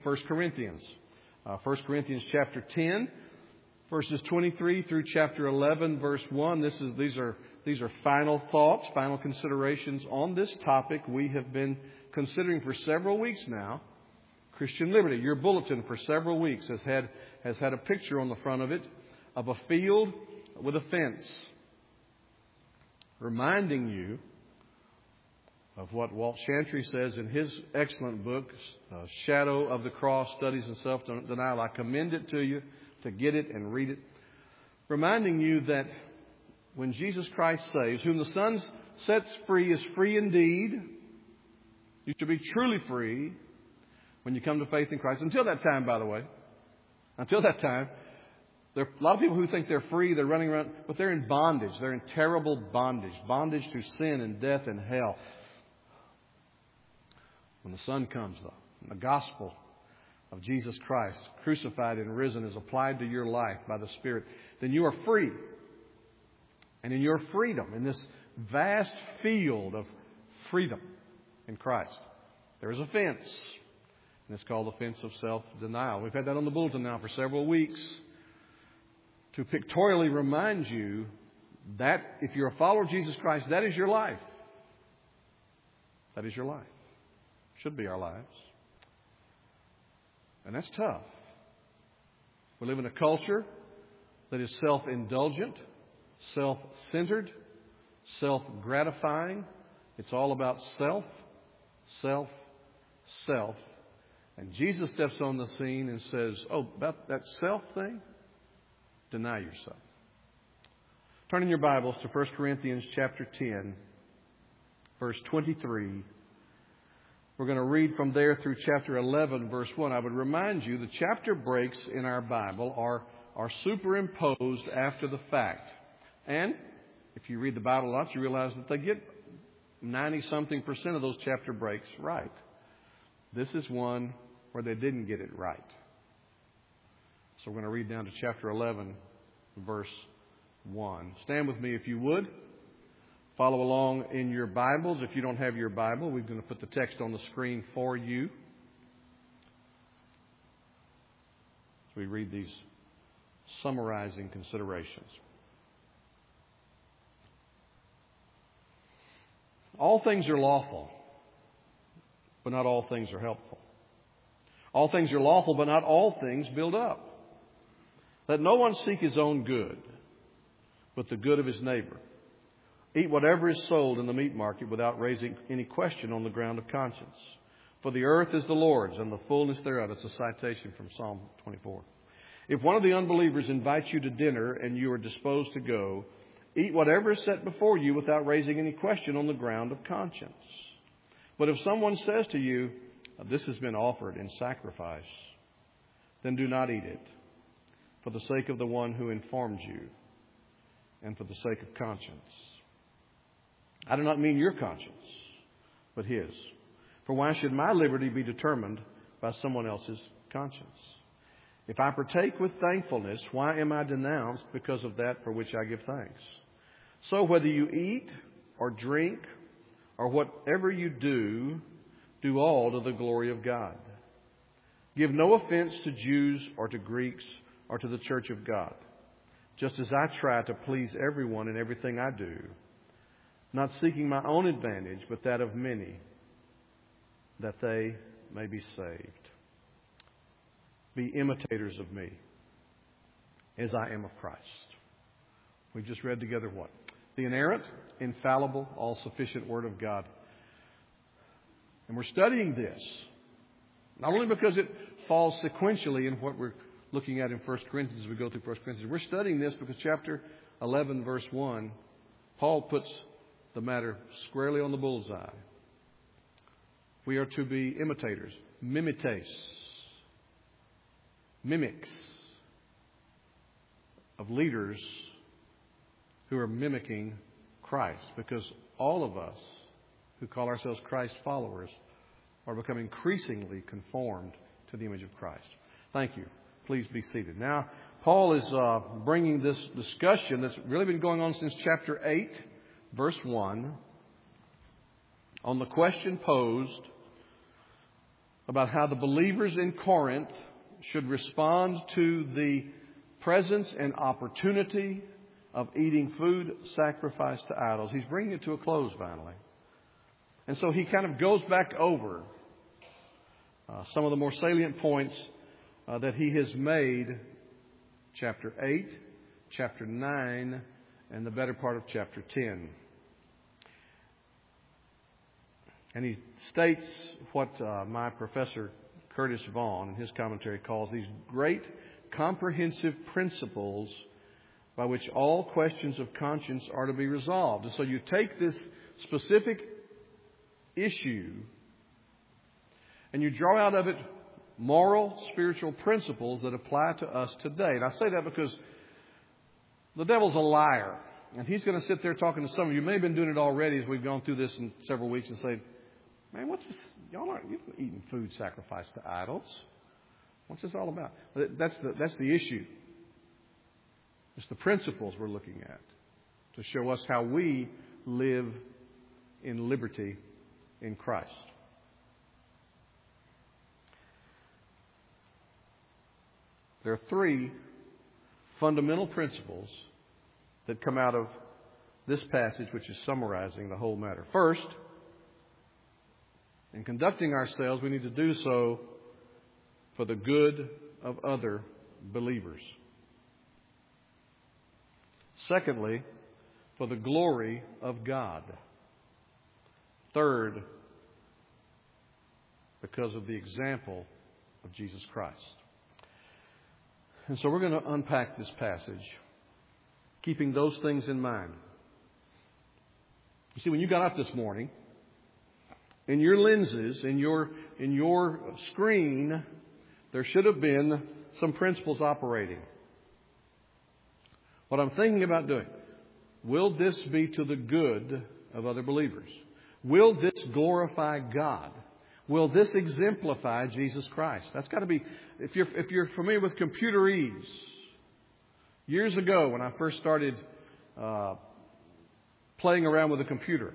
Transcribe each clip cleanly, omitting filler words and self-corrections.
1 Corinthians. 1 Corinthians chapter 10, verses 23 through chapter 11, verse 1. These are final thoughts, final considerations on this topic we have been considering for several weeks now. Christian liberty. Your bulletin for several weeks has had a picture on the front of it of a field with a fence, reminding you of what Walt Chantry says in his excellent book, Shadow of the Cross, Studies in Self-Denial. I commend it to you to get it and read it. Reminding you that when Jesus Christ saves, whom the Son sets free is free indeed. You should be truly free when you come to faith in Christ. Until that time, by the way. Until that time, there are a lot of people who think they're free, they're running around, but they're in bondage. They're in terrible bondage. Bondage to sin and death and hell. When the Son comes, though, and the gospel of Jesus Christ, crucified and risen, is applied to your life by the Spirit, then you are free. And in your freedom, in this vast field of freedom in Christ, there is a fence. And it's called the fence of self-denial. We've had that on the bulletin now for several weeks to pictorially remind you that if you're a follower of Jesus Christ, that is your life. That is your life. Should be our lives. And that's tough. We live in a culture that is self-indulgent, self-centered, self-gratifying. It's all about self, self, self. And Jesus steps on the scene and says, oh, about that self thing, deny yourself. Turn in your Bibles to 1 Corinthians chapter 10, verse 23. We're going to read from there through chapter 11, verse 1. I would remind you the chapter breaks in our Bible are superimposed after the fact. And if you read the Bible a lot, you realize that they get 90-something% of those chapter breaks right. This is one where they didn't get it right. So we're going to read down to chapter 11, verse 1. Stand with me if you would. Follow along in your Bibles. If you don't have your Bible, we're going to put the text on the screen for you. As we read these summarizing considerations. All things are lawful, but not all things are helpful. All things are lawful, but not all things build up. Let no one seek his own good, but the good of his neighbor. Eat whatever is sold in the meat market without raising any question on the ground of conscience. For the earth is the Lord's and the fullness thereof. It's a citation from Psalm 24. If one of the unbelievers invites you to dinner and you are disposed to go, eat whatever is set before you without raising any question on the ground of conscience. But if someone says to you, this has been offered in sacrifice, then do not eat it, for the sake of the one who informed you and for the sake of conscience. I do not mean your conscience, but his. For why should my liberty be determined by someone else's conscience? If I partake with thankfulness, why am I denounced because of that for which I give thanks? So whether you eat or drink or whatever you do, do all to the glory of God. Give no offense to Jews or to Greeks or to the church of God, just as I try to please everyone in everything I do, not seeking my own advantage, but that of many, that they may be saved. Be imitators of me, as I am of Christ. We just read together what? The inerrant, infallible, all-sufficient Word of God. And we're studying this, not only because it falls sequentially in what we're looking at in 1 Corinthians as we go through 1 Corinthians. We're studying this because chapter 11, verse 1, Paul puts the matter squarely on the bullseye. We are to be imitators, mimites, mimics of leaders who are mimicking Christ, because all of us who call ourselves Christ followers are becoming increasingly conformed to the image of Christ. Thank you. Please be seated. Now, Paul is bringing this discussion that's really been going on since chapter 8, verse 1, on the question posed about how the believers in Corinth should respond to the presence and opportunity of eating food sacrificed to idols. He's bringing it to a close finally. And so he kind of goes back over some of the more salient points that he has made, chapter 8, chapter 9, and the better part of chapter 10. And he states what my professor Curtis Vaughan in his commentary calls these great comprehensive principles by which all questions of conscience are to be resolved. And so you take this specific issue and you draw out of it moral, spiritual principles that apply to us today. And I say that because the devil's a liar. And he's going to sit there talking to some of you. You may have been doing it already as we've gone through this in several weeks and say, man, what's this? Y'all aren't eating food sacrificed to idols. What's this all about? That's the issue. It's the principles we're looking at to show us how we live in liberty in Christ. There are three fundamental principles that come out of this passage, which is summarizing the whole matter. First, in conducting ourselves, we need to do so for the good of other believers. Secondly, for the glory of God. Third, because of the example of Jesus Christ. And so we're going to unpack this passage, keeping those things in mind. You see, when you got up this morning, in your lenses, in your screen, there should have been some principles operating. What I'm thinking about doing, will this be to the good of other believers? Will this glorify God? Will this exemplify Jesus Christ? That's got to be, if you're familiar with computerese, years ago when I first started playing around with a computer,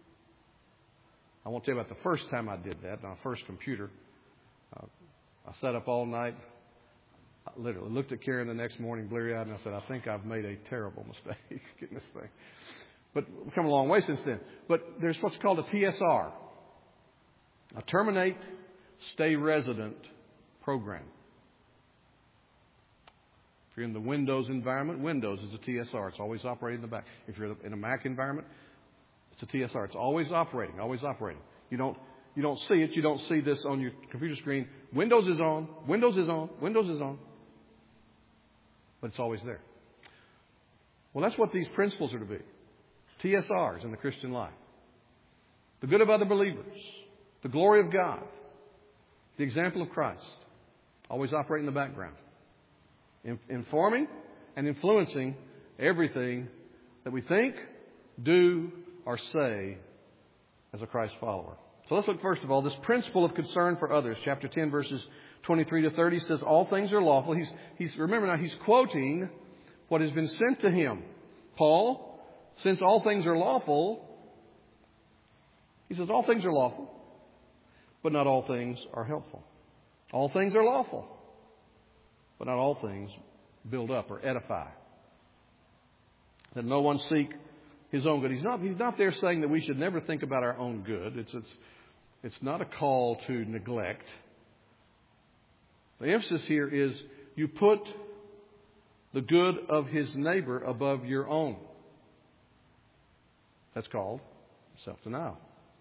I won't tell you about the first time I did that, my first computer. I sat up all night. I literally looked at Karen the next morning, bleary-eyed, and I said, I think I've made a terrible mistake getting this thing. But we've come a long way since then. But there's what's called a TSR, a Terminate Stay Resident program. If you're in the Windows environment, Windows is a TSR. It's always operating in the back. If you're in a Mac environment, it's a TSR. It's always operating, always operating. You don't see it. You don't see this on your computer screen. Windows is on. Windows is on. Windows is on. But it's always there. Well, that's what these principles are to be. TSRs in the Christian life. The good of other believers. The glory of God. The example of Christ. Always operating in the background. Informing and influencing everything that we think, do, or say as a Christ follower. So let's look first of all, this principle of concern for others. Chapter 10, verses 23 to 30 says, all things are lawful. Remember now, he's quoting what has been sent to him. Paul, since all things are lawful, he says, all things are lawful, but not all things are helpful. All things are lawful, but not all things build up or edify. That no one seek his own good. He's not there saying that we should never think about our own good. It's not a call to neglect. The emphasis here is you put the good of his neighbor above your own. That's called self-denial.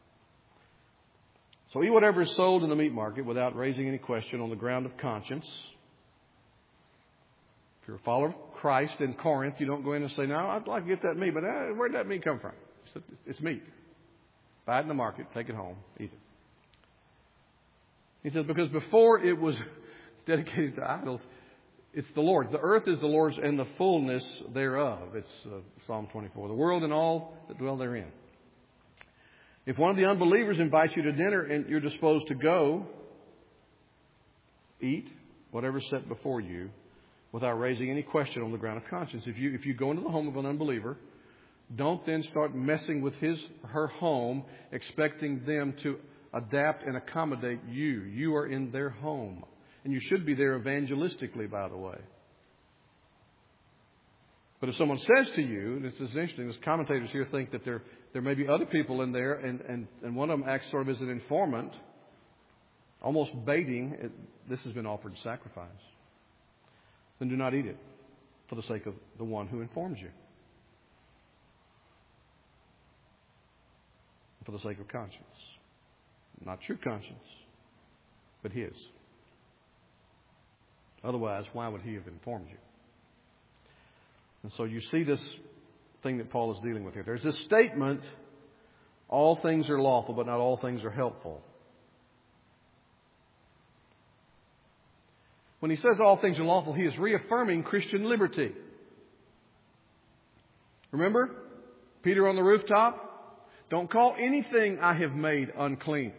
So eat whatever is sold in the meat market without raising any question on the ground of conscience. If you're a follower of Christ in Corinth, you don't go in and say, no, I'd like to get that meat, but where'd that meat come from? It's meat. Buy it in the market, take it home, eat it. He says, because before it was dedicated to idols, it's the Lord. The earth is the Lord's and the fullness thereof. It's Psalm 24. The world and all that dwell therein. If one of the unbelievers invites you to dinner and you're disposed to go, eat whatever's set before you without raising any question on the ground of conscience. If you go into the home of an unbeliever, don't then start messing with his or her home, expecting them to adapt and accommodate you. You are in their home. And you should be there evangelistically, by the way. But if someone says to you, and this is interesting, as commentators here think that there may be other people in there, and one of them acts sort of as an informant, almost baiting, this has been offered as sacrifice, then do not eat it for the sake of the one who informs you. For the sake of conscience. Not true conscience, but his. Otherwise, why would he have informed you? And so you see this thing that Paul is dealing with here. There's this statement, all things are lawful, but not all things are helpful. When he says all things are lawful, he is reaffirming Christian liberty. Remember? Peter on the rooftop? Don't call anything I have made unclean.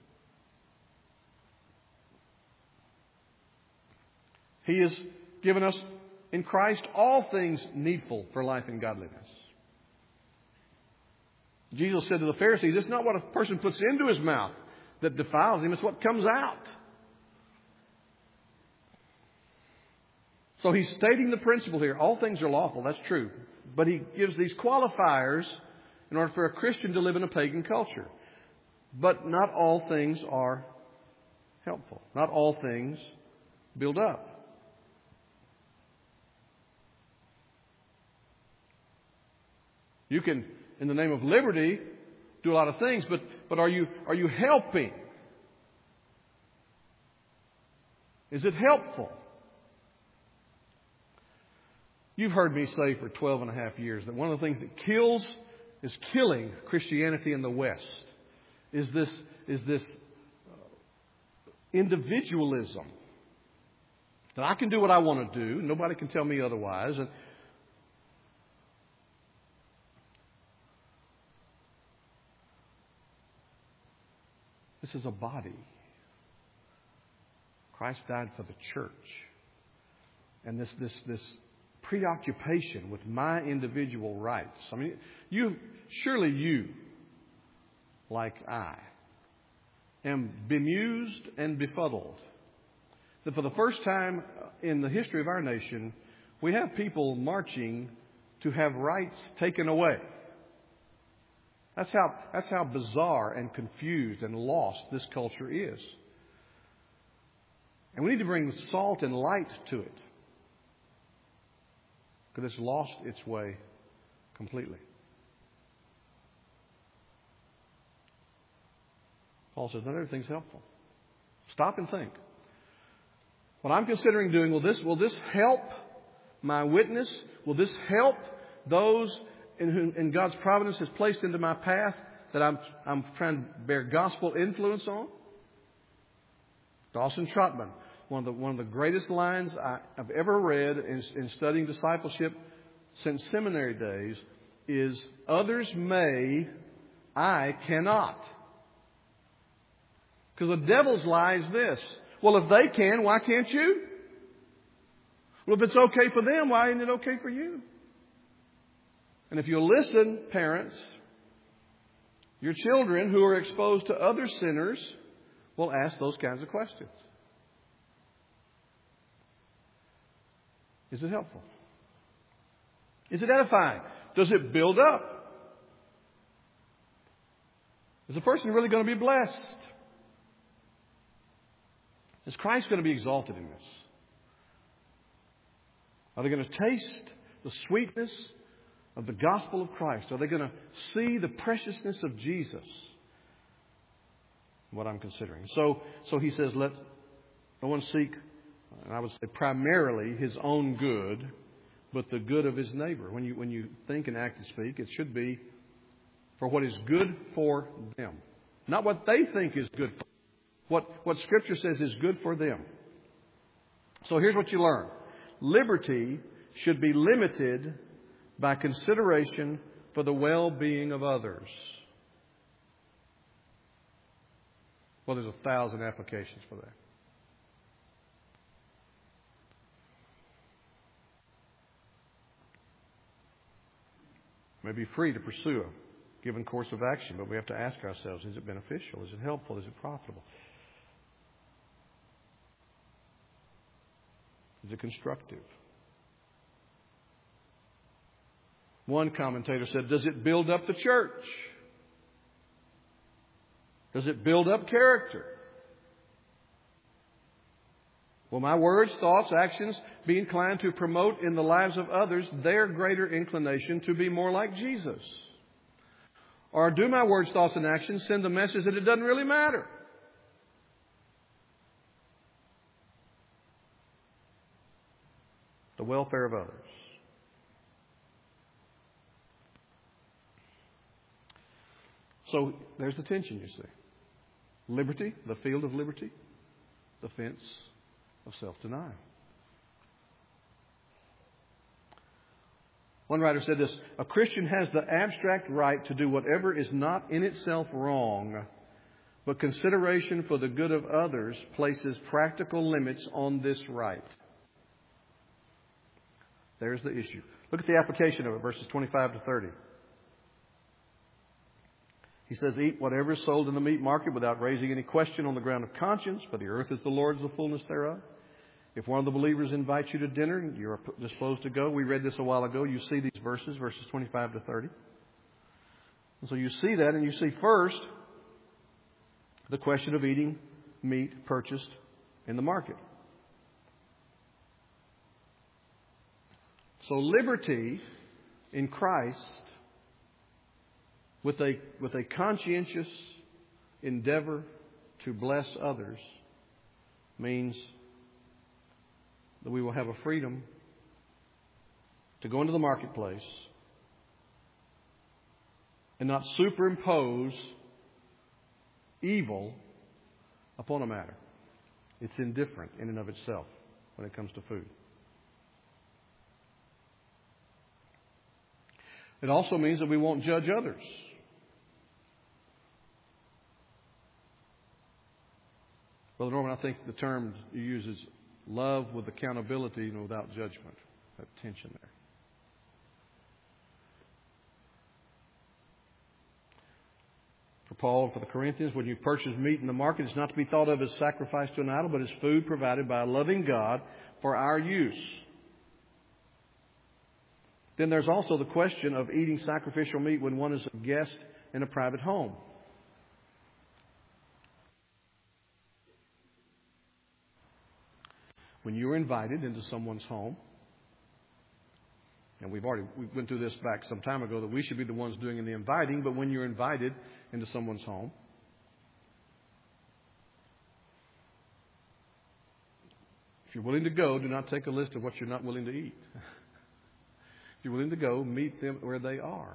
He has given us in Christ all things needful for life and godliness. Jesus said to the Pharisees, it's not what a person puts into his mouth that defiles him, it's what comes out. So he's stating the principle here. All things are lawful, that's true. But he gives these qualifiers in order for a Christian to live in a pagan culture. But not all things are helpful. Not all things build up. You can, in the name of liberty, do a lot of things, but are you helping? Is it helpful? You've heard me say for 12 and a half years that one of the things that is killing Christianity in the West is this individualism. That I can do what I want to do. Nobody can tell me otherwise. And this is a body. Christ died for the church. And this preoccupation with my individual rights. I mean, surely you, like I, am bemused and befuddled that for the first time in the history of our nation, we have people marching to have rights taken away. That's how bizarre and confused and lost this culture is. And we need to bring salt and light to it. Because it's lost its way completely. Paul says, not everything's helpful. Stop and think. What I'm considering doing, will this help my witness? Will this help those in God's providence has placed into my path that I'm trying to bear gospel influence on? Dawson Trotman, one of the greatest lines I've ever read in studying discipleship since seminary days is, others may, I cannot. Because the devil's lie is this: well, if they can, why can't you? Well, if it's okay for them, why isn't it okay for you? And if you'll listen, parents, your children who are exposed to other sinners will ask those kinds of questions. Is it helpful? Is it edifying? Does it build up? Is the person really going to be blessed? Is Christ going to be exalted in this? Are they going to taste the sweetness of the gospel of Christ? Are they going to see the preciousness of Jesus? What I'm considering. So he says, let no one seek, and I would say primarily his own good, but the good of his neighbor. When you think and act and speak, it should be for what is good for them. Not what they think is good for them. What Scripture says is good for them. So here's what you learn. Liberty should be limited by consideration for the well-being of others. Well, there's 1,000 applications for that. May be free to pursue given course of action, but we have to ask ourselves, is it beneficial? Is it helpful? Is it profitable? Is it constructive? One commentator said, does it build up the church? Does it build up character? Will my words, thoughts, actions be inclined to promote in the lives of others their greater inclination to be more like Jesus? Or do my words, thoughts, and actions send the message that it doesn't really matter? The welfare of others. So there's the tension, you see. Liberty, the field of liberty, the fence of self-denial. One writer said this, a Christian has the abstract right to do whatever is not in itself wrong, but consideration for the good of others places practical limits on this right. There's the issue. Look at the application of it, verses 25 to 30. He says, eat whatever is sold in the meat market without raising any question on the ground of conscience, for the earth is the Lord's, the fullness thereof. If one of the believers invites you to dinner and you're disposed to go, we read this a while ago, you see these verses 25 to 30. And so you see that, and you see first the question of eating meat purchased in the market. So liberty in Christ, with a conscientious endeavor to bless others, means that we will have a freedom to go into the marketplace and not superimpose evil upon a matter. It's indifferent in and of itself when it comes to food. It also means that we won't judge others. Brother Norman, I think the term you use is love with accountability and without judgment. That tension there. For Paul and for the Corinthians, when you purchase meat in the market, it's not to be thought of as sacrifice to an idol, but as food provided by a loving God for our use. Then there's also the question of eating sacrificial meat when one is a guest in a private home. When you're invited into someone's home, and we went through this back some time ago, that we should be the ones doing the inviting, but when you're invited into someone's home, if you're willing to go, do not take a list of what you're not willing to eat. If you're willing to go, meet them where they are.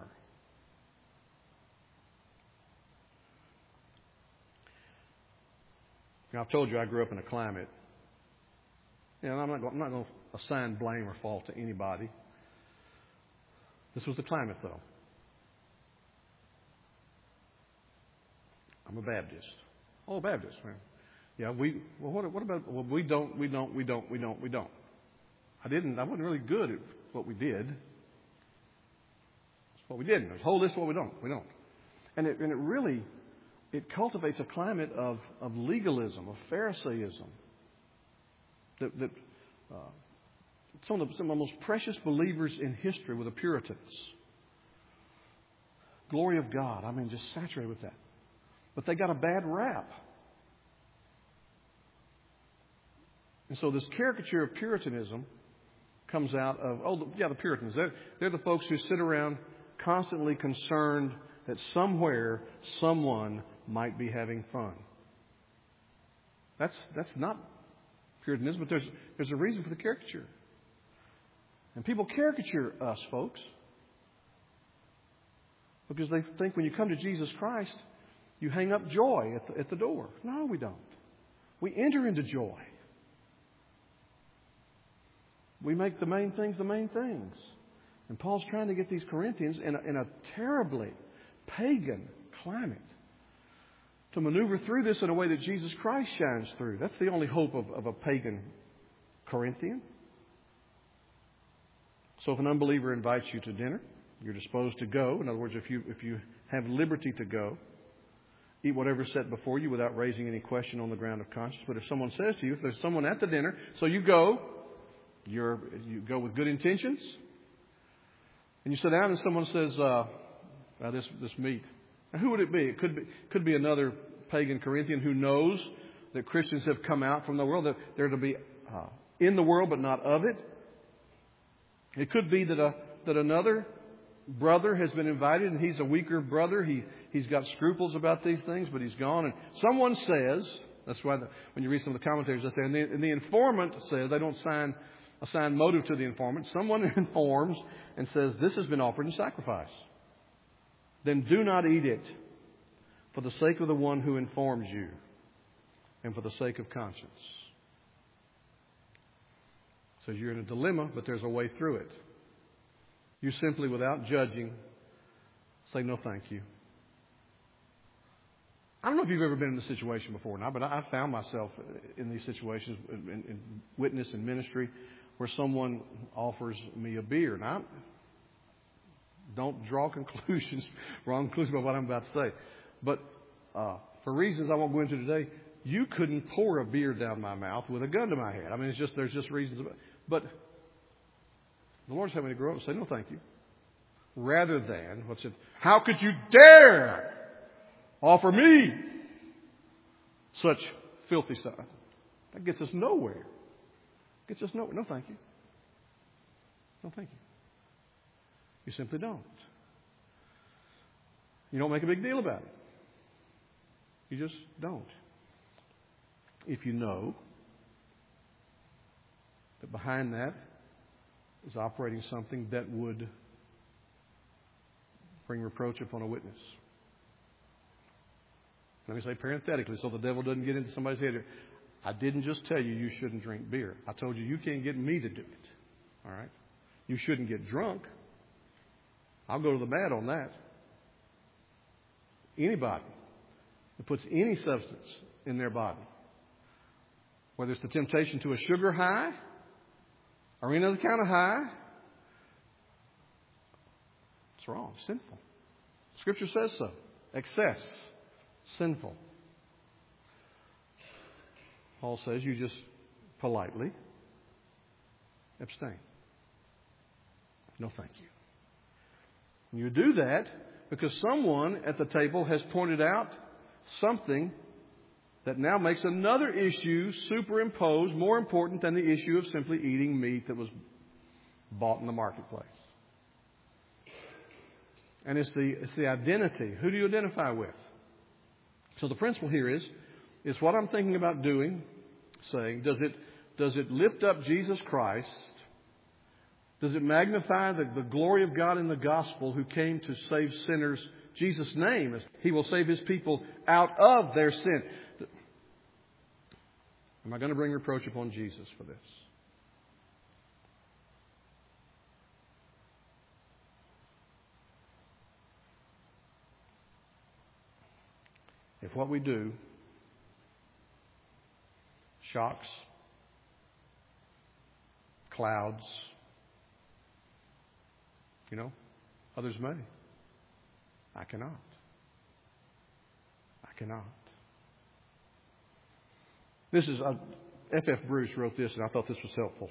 Now, I've told you I grew up in a climate. I'm not going to assign blame or fault to anybody. This was the climate, though. I'm a Baptist. Oh, Baptist, man. Yeah, what about, we don't. I wasn't really good at what we did. It's what we did. There's a whole list of what we don't. And it really cultivates a climate of legalism, of Pharisaism. That some of the most precious believers in history were the Puritans. Glory of God. Just saturated with that. But they got a bad rap. And so this caricature of Puritanism comes out of, the Puritans. They're the folks who sit around constantly concerned that somewhere, someone might be having fun. That's not Puritanism, but there's a reason for the caricature. And people caricature us, folks, because they think when you come to Jesus Christ, you hang up joy at the door. No, we don't. We enter into joy. We make the main things the main things. And Paul's trying to get these Corinthians in a terribly pagan climate to maneuver through this in a way that Jesus Christ shines through. That's the only hope of a pagan Corinthian. So if an unbeliever invites you to dinner, you're disposed to go. In other words, if you have liberty to go. Eat whatever's set before you without raising any question on the ground of conscience. But if someone says to you, if there's someone at the dinner, so you go with good intentions, and you sit down and someone says, this meat. Now, who would it be? It could be another pagan Corinthian who knows that Christians have come out from the world, that they're to be in the world but not of it. It could be that another brother has been invited and he's a weaker brother. He's got scruples about these things, but he's gone. And someone says, that's why when you read some of the commentaries, they say, and the informant says, they don't assign motive to the informant. Someone informs and says, this has been offered in sacrifice. Then do not eat it for the sake of the one who informs you and for the sake of conscience. So you're in a dilemma, but there's a way through it. You simply, without judging, say, no, thank you. I don't know if you've ever been in this situation before now, but I found myself in these situations in witness and ministry where someone offers me a beer. And I don't draw wrong conclusions about what I'm about to say. But for reasons I won't go into today, you couldn't pour a beer down my mouth with a gun to my head. I mean, there's just reasons. But the Lord's having me to grow up and say, no, thank you. Rather than, how could you dare offer me such filthy stuff? That gets us nowhere. No, thank you. No, thank you. You simply don't. You don't make a big deal about it. You just don't. If you know that behind that is operating something that would bring reproach upon a witness. Let me say parenthetically so the devil doesn't get into somebody's head here. I didn't just tell you shouldn't drink beer. I told you can't get me to do it. All right? You shouldn't get drunk. I'll go to the mat on that. Anybody that puts any substance in their body, whether it's the temptation to a sugar high or any other kind of high, it's wrong, sinful. Scripture says so. Excess, sinful. Paul says you just politely abstain. No, thank you. And you do that because someone at the table has pointed out something that now makes another issue superimposed, more important than the issue of simply eating meat that was bought in the marketplace. And it's the identity. Who do you identify with? So the principle here is what I'm thinking about doing, saying, does it lift up Jesus Christ? Does it magnify the glory of God in the gospel who came to save sinners? Jesus' name, He will save His people out of their sin. Am I going to bring reproach upon Jesus for this? If what we do shocks, clouds, others may. I cannot. This is F.F. Bruce wrote this, and I thought this was helpful.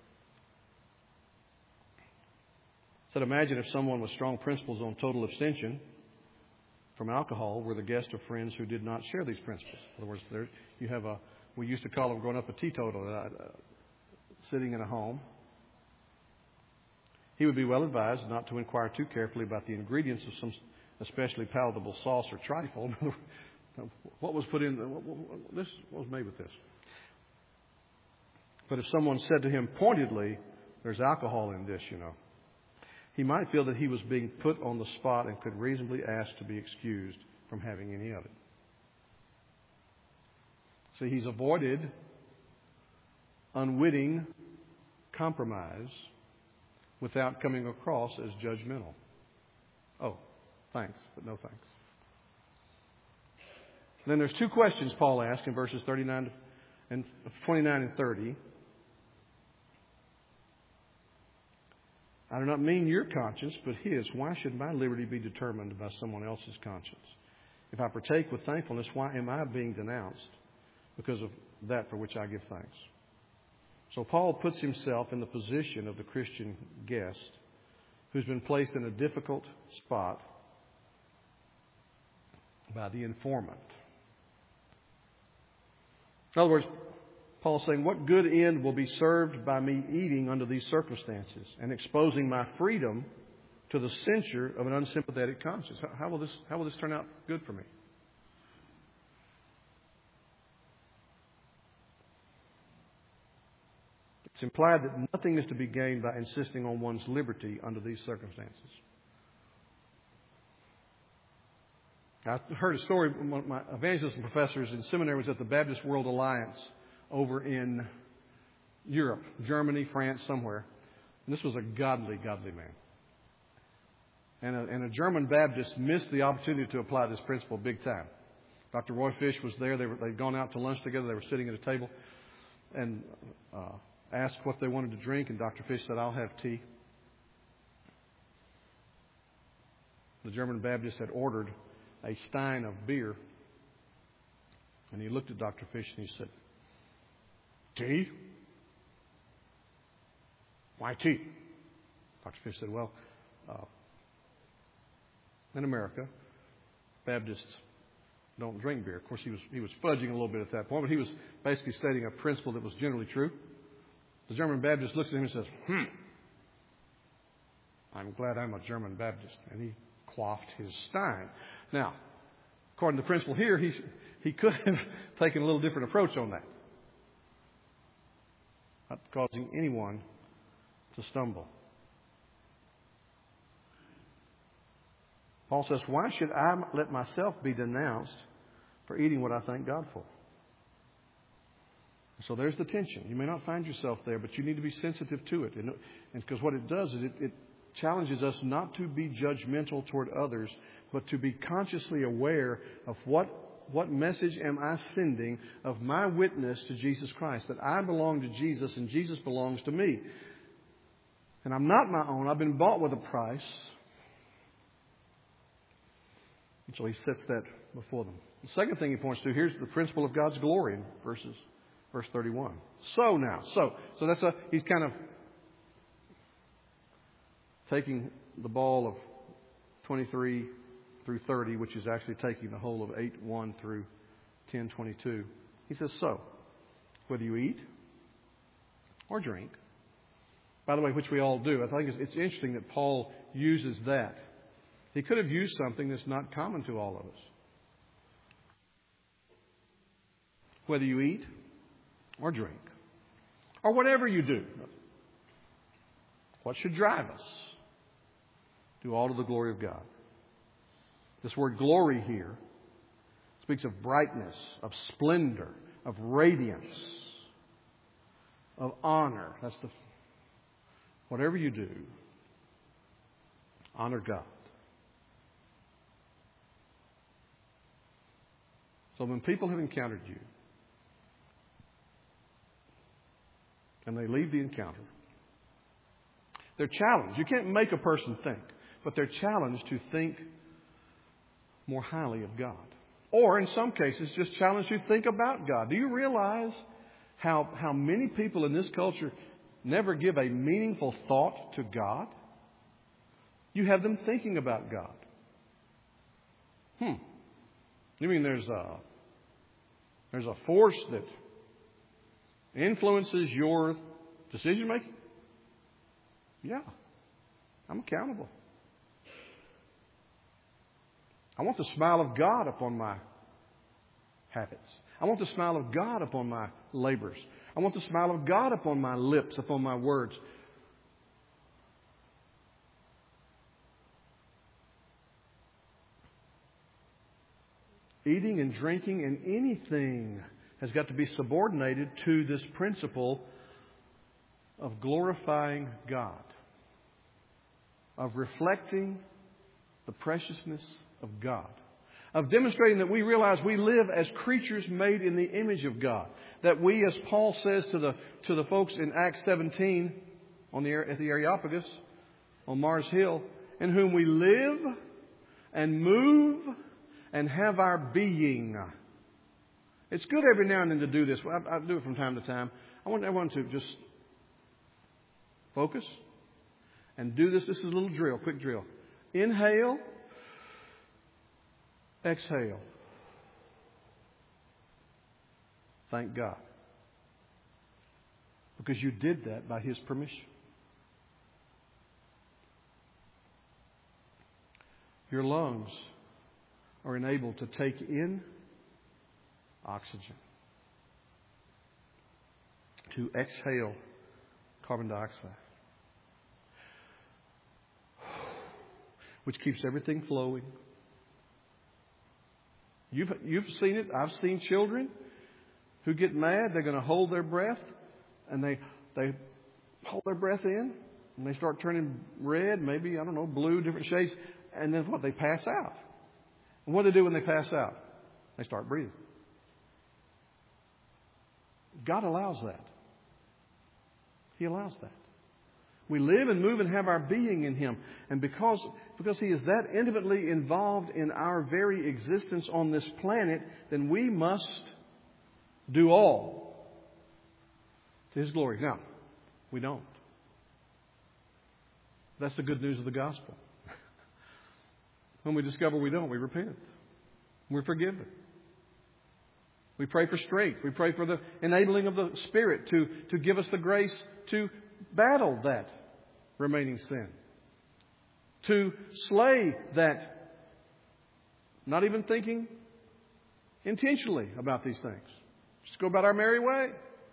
He said, imagine if someone with strong principles on total abstention from alcohol were the guest of friends who did not share these principles. In other words, we used to call them growing up a teetotal, sitting in a home. He would be well advised not to inquire too carefully about the ingredients of some especially palatable sauce or trifle. What was put in? What was made with this? But if someone said to him pointedly, "There's alcohol in this," he might feel that he was being put on the spot and could reasonably ask to be excused from having any of it. See, he's avoided unwitting compromise without coming across as judgmental. Oh, thanks, but no thanks. Then there's two questions Paul asked in verses 29 and 30. I do not mean your conscience, but his. Why should my liberty be determined by someone else's conscience? If I partake with thankfulness, why am I being denounced? Because of that for which I give thanks. So Paul puts himself in the position of the Christian guest who's been placed in a difficult spot by the informant. In other words, Paul's saying, what good end will be served by me eating under these circumstances and exposing my freedom to the censure of an unsympathetic conscience? How will this turn out good for me? It's implied that nothing is to be gained by insisting on one's liberty under these circumstances. I heard a story. One of my evangelism professors in seminary was at the Baptist World Alliance over in Europe, Germany, France, somewhere. And this was a godly man. And a German Baptist missed the opportunity to apply this principle big time. Dr. Roy Fish was there. They'd gone out to lunch together. They were sitting at a table and asked what they wanted to drink. And Dr. Fish said, I'll have tea. The German Baptist had ordered a stein of beer. And he looked at Dr. Fish and he said, tea? Why tea? Dr. Fish said, well, in America, Baptists don't drink beer. Of course, he was fudging a little bit at that point, but he was basically stating a principle that was generally true. The German Baptist looks at him and says, I'm glad I'm a German Baptist. And he quaffed his stein. Now, according to the principle here, he could have taken a little different approach on that. Not causing anyone to stumble. Paul says, why should I let myself be denounced for eating what I thank God for? So there's the tension. You may not find yourself there, but you need to be sensitive to it. And because what it does is it challenges us not to be judgmental toward others, but to be consciously aware of what message am I sending of my witness to Jesus Christ, that I belong to Jesus and Jesus belongs to me. And I'm not my own. I've been bought with a price. And so he sets that before them. The second thing he points to, here's the principle of God's glory in verse 31. So he's kind of taking the ball of 23 through 30, which is actually taking the whole of 8:1 through 10:22. He says, so, whether you eat or drink, by the way, which we all do. I think it's interesting that Paul uses that. He could have used something that's not common to all of us. Whether you eat or drink, or whatever you do, what should drive us? Do all to the glory of God. This word glory here speaks of brightness, of splendor, of radiance, of honor. Whatever you do, honor God. So when people have encountered you and they leave the encounter, they're challenged. You can't make a person think, but they're challenged to think more highly of God. Or in some cases, just challenged to think about God. Do you realize how many people in this culture never give a meaningful thought to God? You have them thinking about God. You mean there's a force that influences your decision making? Yeah. I'm accountable. I want the smile of God upon my habits. I want the smile of God upon my labors. I want the smile of God upon my lips, upon my words. Eating and drinking and anything has got to be subordinated to this principle of glorifying God, of reflecting the preciousness of God, of demonstrating that we realize we live as creatures made in the image of God. That we, as Paul says to the folks in Acts 17 at the Areopagus, on Mars Hill, in whom we live and move and have our being. It's good every now and then to do this. I do it from time to time. I want everyone to just focus and do this. This is a little drill, quick drill. Inhale, exhale. Thank God. Because you did that by His permission. Your lungs are enabled to take in oxygen, to exhale carbon dioxide, which keeps everything flowing. You've seen it. I've seen children who get mad. They're going to hold their breath, and they hold their breath in, and they start turning red, maybe, blue, different shades. And then what? They pass out. And what do they do when they pass out? They start breathing. God allows that. He allows that. We live and move and have our being in Him. And because He is that intimately involved in our very existence on this planet, then we must do all to His glory. Now, we don't. That's the good news of the gospel. When we discover we don't, we repent. We're forgiven. We pray for strength. We pray for the enabling of the Spirit to give us the grace to battle that remaining sin. To slay that, not even thinking intentionally about these things. Just go about our merry way.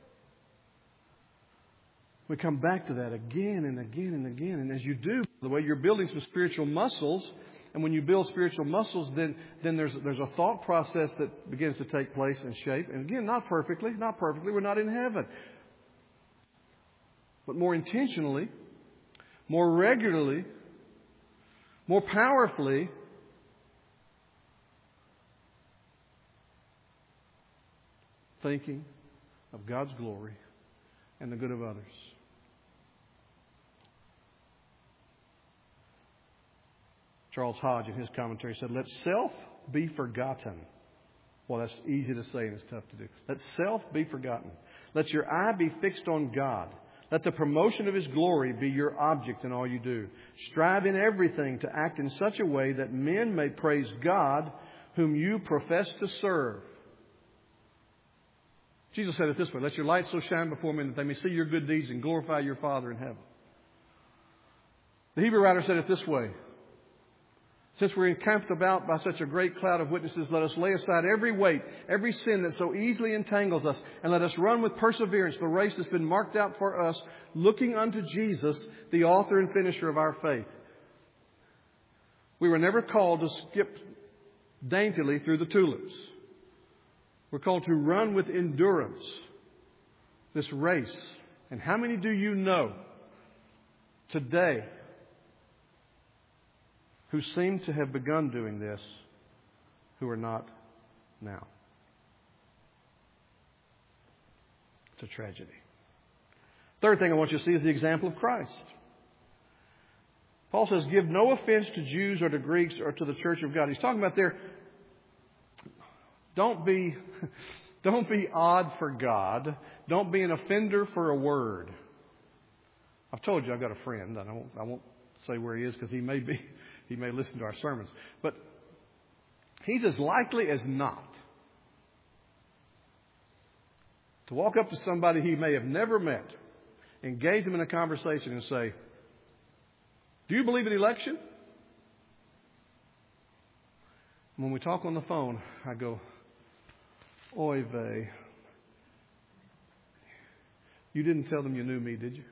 We come back to that again and again and again. And as you do, the way you're building some spiritual muscles. And when you build spiritual muscles, then there's a thought process that begins to take place and shape. And again, not perfectly. We're not in heaven. But more intentionally, more regularly, more powerfully, thinking of God's glory and the good of others. Charles Hodge, in his commentary, said, "Let self be forgotten." Well, that's easy to say and it's tough to do. Let self be forgotten. Let your eye be fixed on God. Let the promotion of His glory be your object in all you do. Strive in everything to act in such a way that men may praise God whom you profess to serve. Jesus said it this way, "Let your light so shine before men that they may see your good deeds and glorify your Father in heaven." The Hebrew writer said it this way, "Since we're encamped about by such a great cloud of witnesses, let us lay aside every weight, every sin that so easily entangles us, and let us run with perseverance the race that's been marked out for us, looking unto Jesus, the author and finisher of our faith." We were never called to skip daintily through the tulips. We're called to run with endurance this race. And how many do you know today who seem to have begun doing this, who are not now? It's a tragedy. Third thing I want you to see is the example of Christ. Paul says, "Give no offense to Jews or to Greeks or to the church of God." He's talking about there, don't be odd for God. Don't be an offender for a word. I've told you I've got a friend, and I won't say where he is because he may listen to our sermons. But he's as likely as not to walk up to somebody he may have never met, engage them in a conversation and say, "Do you believe in election?" When we talk on the phone, I go, "Oy vey. You didn't tell them you knew me, did you?"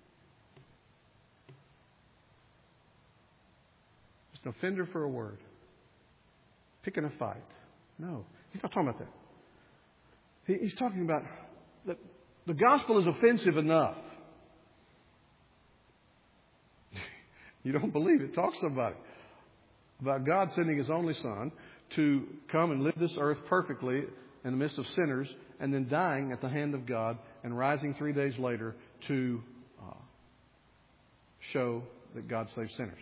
Just an offender for a word. Picking a fight. No, he's not talking about that. He's talking about that the gospel is offensive enough. You don't believe it? Talk to somebody about God sending His only Son to come and live this earth perfectly in the midst of sinners, and then dying at the hand of God and rising 3 days later to show that God saves sinners.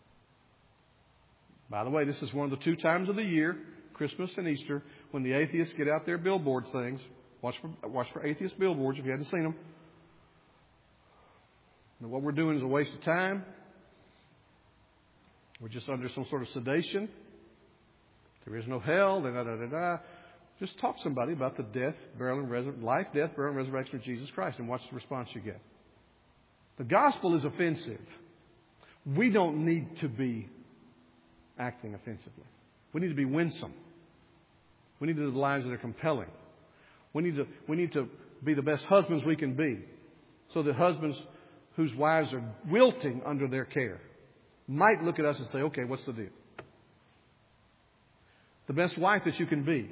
By the way, this is one of the two times of the year, Christmas and Easter, when the atheists get out their billboard things. Watch for atheist billboards if you haven't seen them. And what we're doing is a waste of time. We're just under some sort of sedation. There is no hell. Just talk to somebody about the death, burial, and life, death, burial, and resurrection of Jesus Christ, and watch the response you get. The gospel is offensive. We don't need to be acting offensively. We need to be winsome. We need to live lives that are compelling. We need to be the best husbands we can be, so that husbands whose wives are wilting under their care might look at us and say, okay, what's the deal? The best wife that you can be,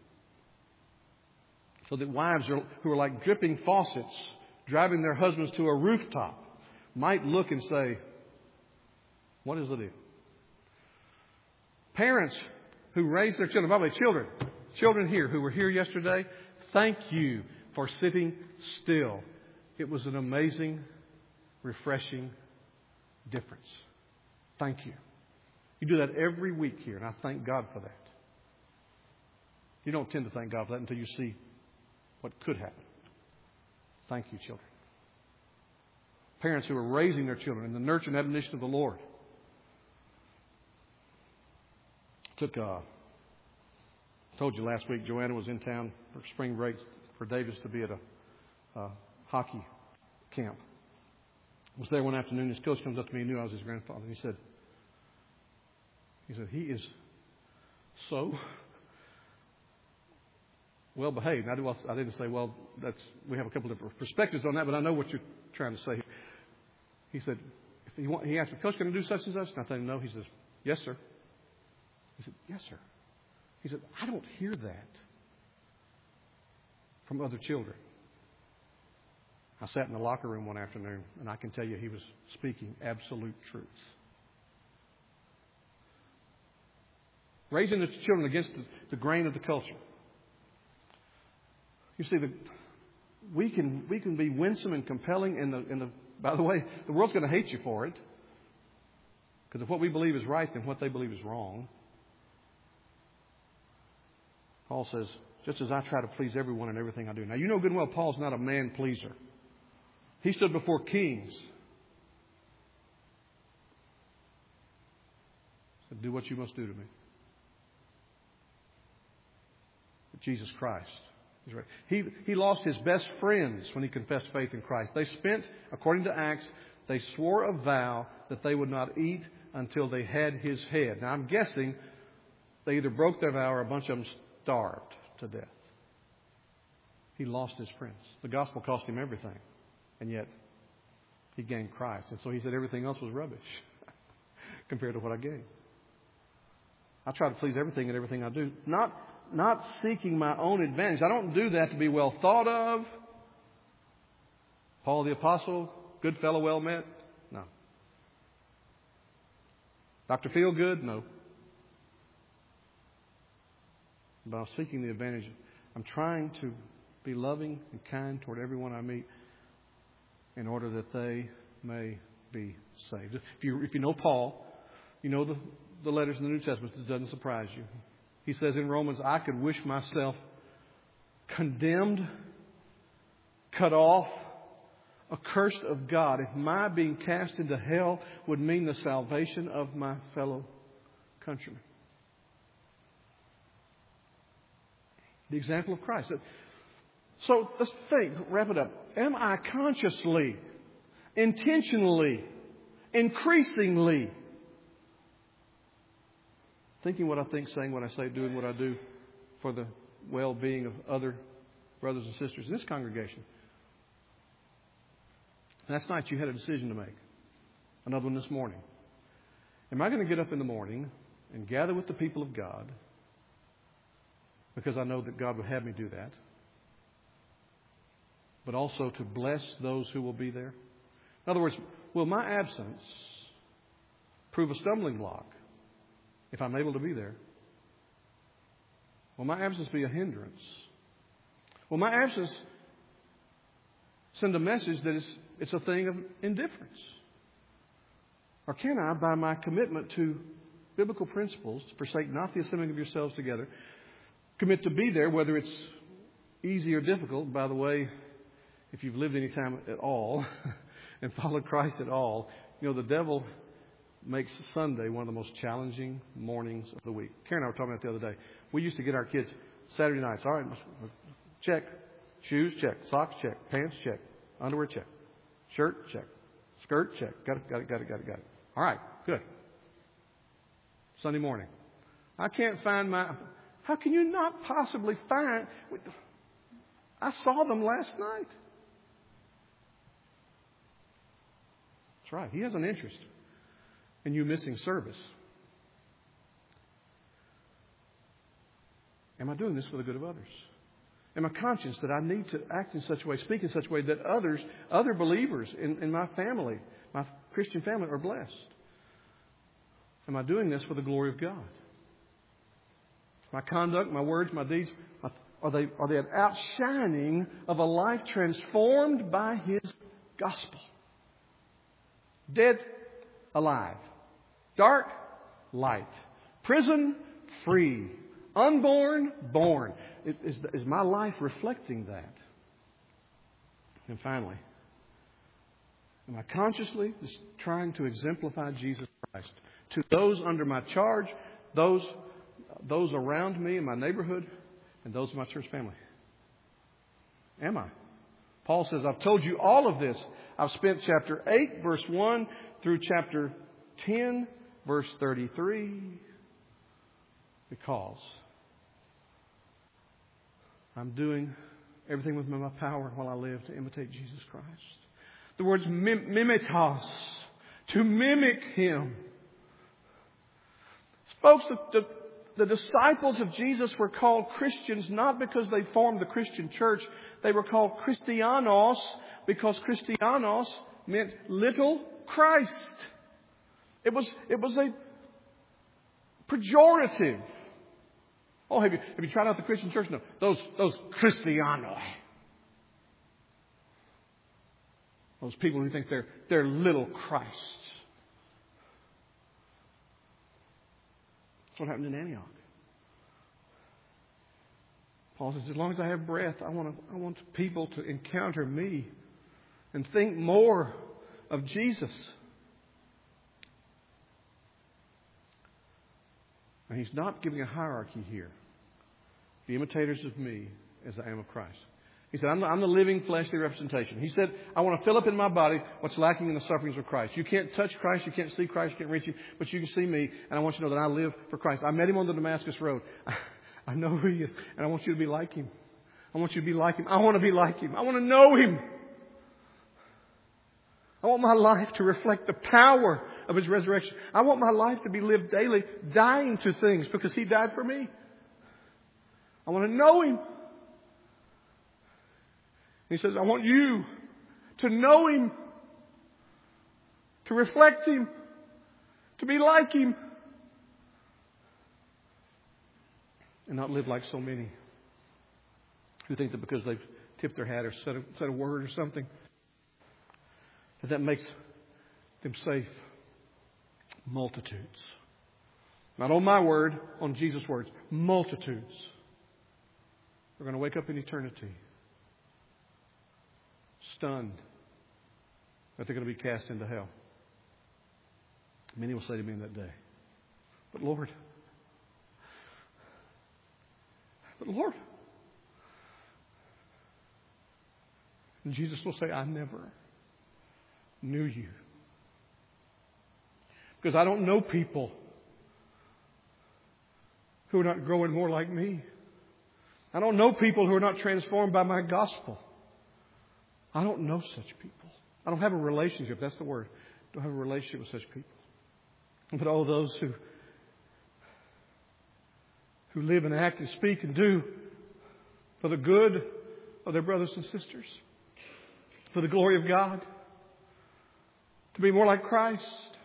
so that wives who are like dripping faucets driving their husbands to a rooftop might look and say, what is the deal? Parents who raise their children, by the way, children here who were here yesterday, thank you for sitting still. It was an amazing, refreshing difference. Thank you. You do that every week here, and I thank God for that. You don't tend to thank God for that until you see what could happen. Thank you, children. Parents who are raising their children in the nurture and admonition of the Lord. Told you last week, Joanna was in town for spring break for Davis to be at a hockey camp. I was there one afternoon. His coach comes up to me and knew I was his grandfather. He said, he is so well behaved. I didn't say, well, we have a couple of different perspectives on that, but I know what you're trying to say. He said, he asked me, Coach, can I do such and such? And I told him no. He says, yes, sir. He said, yes, sir. He said, I don't hear that from other children. I sat in the locker room one afternoon, and I can tell you he was speaking absolute truth. Raising the children against the grain of the culture. You see, we can be winsome and compelling. By the way, the world's going to hate you for it, because if what we believe is right, then what they believe is wrong. Paul says, just as I try to please everyone in everything I do. Now, you know good and well Paul's not a man pleaser. He stood before kings. Said, do what you must do to me. But Jesus Christ is right. He lost his best friends when he confessed faith in Christ. They spent, according to Acts, they swore a vow that they would not eat until they had his head. Now, I'm guessing they either broke their vow or a bunch of them starved to death. He lost his friends. The gospel cost him everything. And yet, he gained Christ. And so he said everything else was rubbish compared to what I gained. I try to please everything and everything I do. Not seeking my own advantage. I don't do that to be well thought of. Paul the Apostle, good fellow, well met? No. Dr. Feelgood? No. But I'm seeking the advantage. I'm trying to be loving and kind toward everyone I meet in order that they may be saved. If you know Paul, you know the letters in the New Testament. It doesn't surprise you. He says in Romans, I could wish myself condemned, cut off, accursed of God, if my being cast into hell would mean the salvation of my fellow countrymen. The example of Christ. So let's think, wrap it up. Am I consciously, intentionally, increasingly thinking what I think, saying what I say, doing what I do for the well-being of other brothers and sisters in this congregation? Last night you had a decision to make. Another one this morning. Am I going to get up in the morning and gather with the people of God because I know that God would have me do that, but also to bless those who will be there? In other words, will my absence prove a stumbling block if I'm able to be there? Will my absence be a hindrance? Will my absence send a message that it's a thing of indifference? Or can I, by my commitment to biblical principles, forsake not the assembling of yourselves together, commit to be there, whether it's easy or difficult? By the way, if you've lived any time at all and followed Christ at all, you know, the devil makes Sunday one of the most challenging mornings of the week. Karen and I were talking about it the other day. We used to get our kids Saturday nights. All right, check. Shoes, check. Socks, check. Pants, check. Underwear, check. Shirt, check. Skirt, check. Got it. All right, good. Sunday morning. I can't find my... How can you not possibly find... I saw them last night. That's right. He has an interest in you missing service. Am I doing this for the good of others? Am I conscious that I need to act in such a way, speak in such a way that other believers in my family, my Christian family, are blessed? Am I doing this for the glory of God? My conduct, my words, my deeds, are they an outshining of a life transformed by His gospel? Dead, alive. Dark, light. Prison, free. Unborn, born. Is my life reflecting that? And finally, am I consciously just trying to exemplify Jesus Christ to those under my charge, those around me in my neighborhood, and those in my church family? Am I? Paul says, I've told you all of this. I've spent chapter 8, verse 1 through chapter 10, verse 33, because I'm doing everything within my power while I live to imitate Jesus Christ. The words mimetos, to mimic Him. Folks, the disciples of Jesus were called Christians not because they formed the Christian church. They were called Christianos because Christianos meant little Christ. It was a pejorative. Oh, have you tried out the Christian church? No, those Christianoi. Those people who think they're little Christs. That's what happened in Antioch. Paul says, as long as I have breath, I want people to encounter me and think more of Jesus. And He's not giving a hierarchy here. Be imitators of me as I am of Christ. He said, I'm the living fleshly representation. He said, I want to fill up in my body what's lacking in the sufferings of Christ. You can't touch Christ, you can't see Christ, you can't reach Him, but you can see me, and I want you to know that I live for Christ. I met Him on the Damascus Road. I know who He is, and I want you to be like Him. I want you to be like Him. I want to be like Him. I want to know Him. I want my life to reflect the power of His resurrection. I want my life to be lived daily, dying to things because He died for me. I want to know Him. He says, I want you to know Him, to reflect Him, to be like Him, and not live like so many who think that because they've tipped their hat or said a word or something, that makes them safe. Multitudes. Not on my word, on Jesus' words. Multitudes are going to wake up in eternity stunned that they're going to be cast into hell. Many will say to me in that day, But Lord, and Jesus will say, I never knew you. Because I don't know people who are not growing more like me. I don't know people who are not transformed by my gospel. I don't know such people. I don't have a relationship. That's the word. I don't have a relationship with such people. But all those who live and act and speak and do for the good of their brothers and sisters, for the glory of God, to be more like Christ.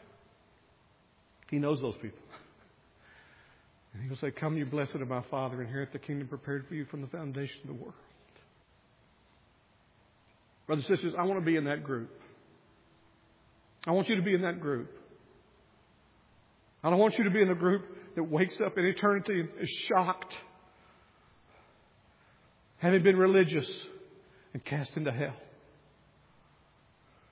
He knows those people. And He will say, come, you blessed of my Father, inherit the kingdom prepared for you from the foundation of the world. Brothers and sisters, I want to be in that group. I want you to be in that group. I don't want you to be in the group that wakes up in eternity and is shocked, having been religious, and cast into hell.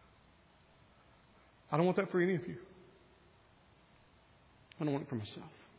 I don't want that for any of you. I don't want it for myself.